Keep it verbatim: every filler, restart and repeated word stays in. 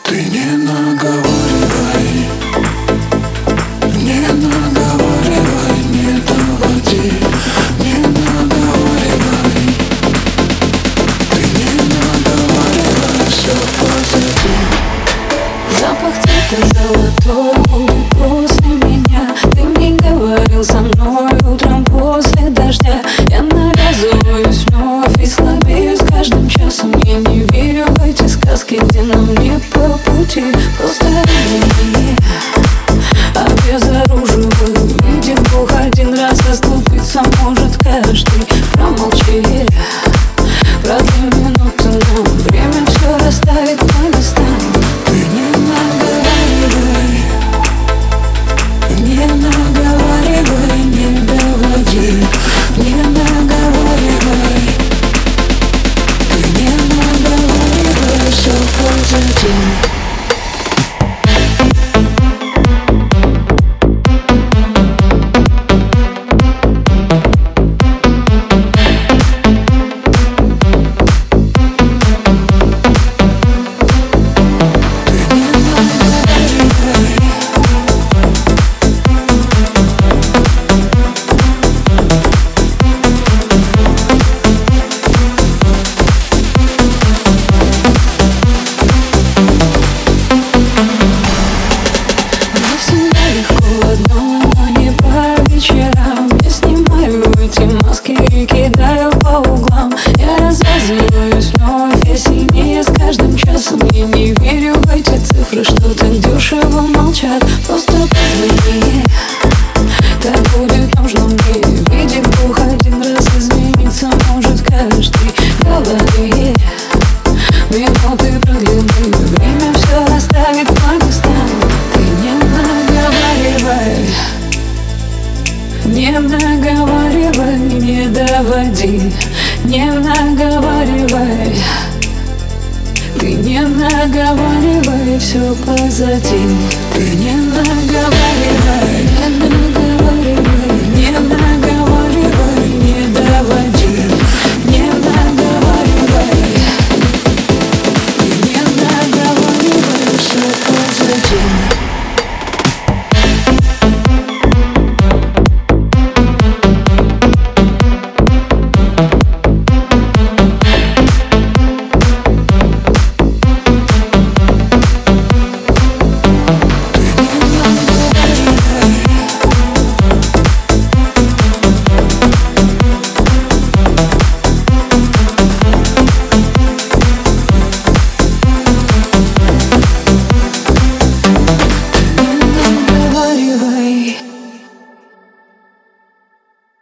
Ты не наговаривай, не наговаривай, не доводи, не наговаривай. Ты не наговаривай, все позади. Запах цвета золотой будет после меня. Ты мне говорил со мной утром после дождя. Я навязываюсь вновь и слабею с каждым часом. Я не верю в эти сказки, где нам не по пути. Просто мне обезоруживаю. Видит Бог, один раз оступиться может каждый. Промолчи, продли минуты нам. Время все расставит по местам. Ты не наговаривай, не наговаривай, не доводи, не наговаривай. Ты не наговаривай, все позади. Кидаю по углам, я развязываюсь вновь. Я сильнее с каждым часом. Я не верю в эти цифры, что так дешево молчат. Просто позвони, так будет нужно мне. Видит Бог, один раз измениться может каждый. Говори, минуты продлены, время все расставит по местам. Ты не наговаривай, не наговаривай, не доводи, не наговаривай. Ты не наговаривай, все позади. Ты не наговаривай.